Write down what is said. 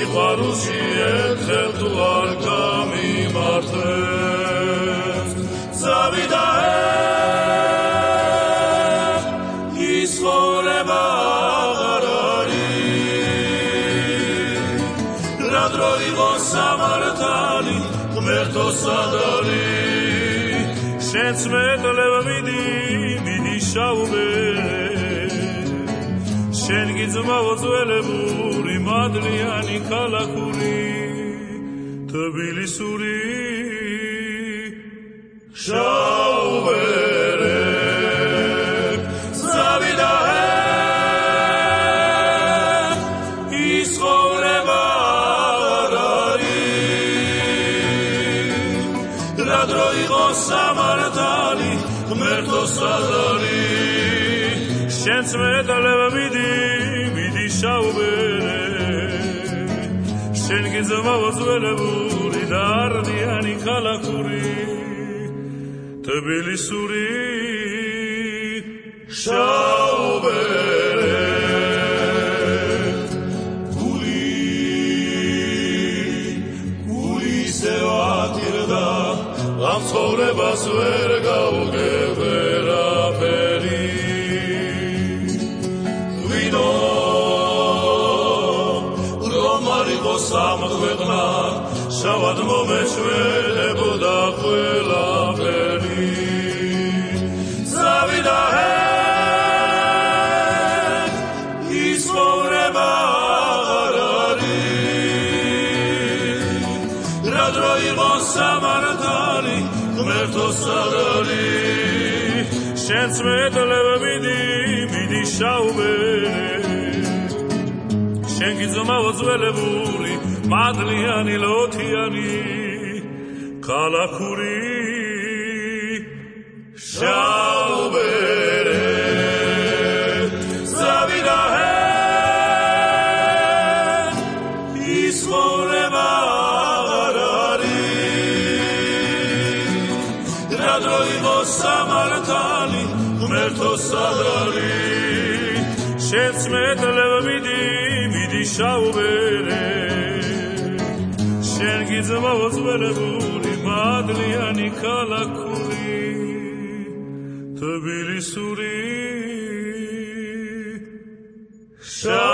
სიყვარულში ერთხელ თუ არ გამიმართლებს წავიდა ის ცხოვრება აღარ არის რა დრო იყოს სამართალი ღმერთო სად არის შენც მეტლებ მიდი შაუბერე შენ გიძმაო ძველებური მადლიანი ქალაქური თბილისური შაუბერე ზავიდა ის ცხოვრება აღარ არის რა დრო იყოს სამართალი ღმერთო სად არის შენც მეტლებ მიდი შაუბერე შენ გიძმაო ძველებური და არდიანი ქალაქური თბილისური შაუბერე გული ისევ ატირდა ამ ცხოვრებას ვერ გავუგებ ვერაფერი სამქვეყნა შავად მომეჩვენებოდა ყველაფერი ზავიდა ის ცხოვრება აღარ არის რა დრო იყოს სამართალი ღმერთო სად არის შენც მეტლებ მიდი შაუბერე შენ გიძმაო ძველებური მადლიანი ლოთიანი ქალაქური შაუბერე ზავიდა ის ცხოვრება აღარ არის რა დრო იყოს სამართალი ღმერთო სად არის შენც მეტლებ მიდი შაუბერე შენ გიძმაო ძველებური მადლიანი ქალაქური თბილისური